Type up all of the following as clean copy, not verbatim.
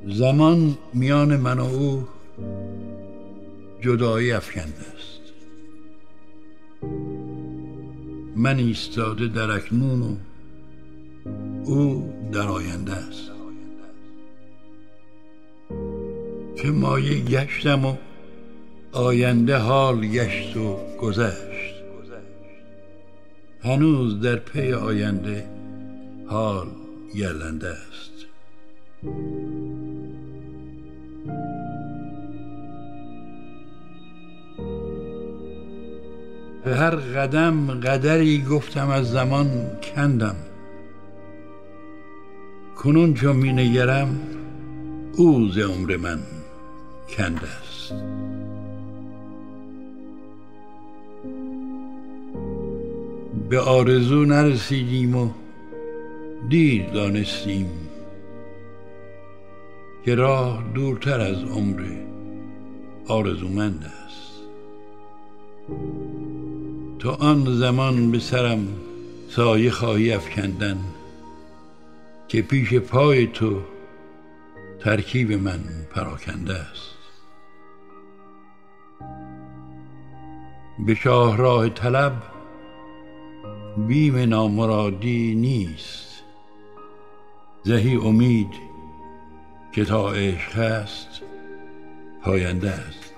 زمان میان من و او جدایی افکنده است. من ایستاده در اکنون و او در آینده است. که مایه گشتم و آینده حال گشت و گذشت. هنوز در پی آینده حال گردنده است. به هر قدم قدری گفتم از زمان کندم. کنون چون می نگرم او ز عمر من کنده است. به آرزو نرسیدیم و دیر دانستیم که راه دورتر از عمر آرزومند است. تا آن زمان به سرم سایه خواهی افکندن که پیش پای تو ترکیب من پراکنده است. به شاهراه طلب بیم نامرادی نیست. زهی امید که تا عشق هست پاینده است.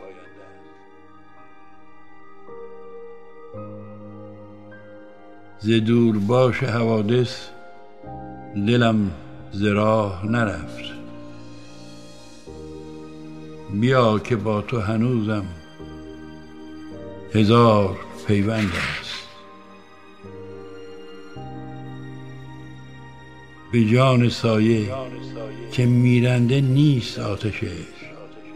ز دور باش حوادث دلم ز راه نرفت. بیا که با تو هنوزم هزار پیوند است. به جان سایه که میرنده نیست آتش عشق.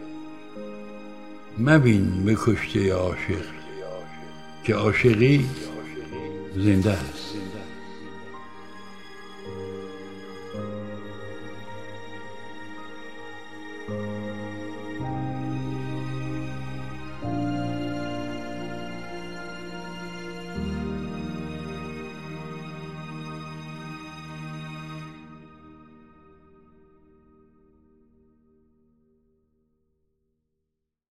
مبین به کشته عاشق که عاشقی زنده است.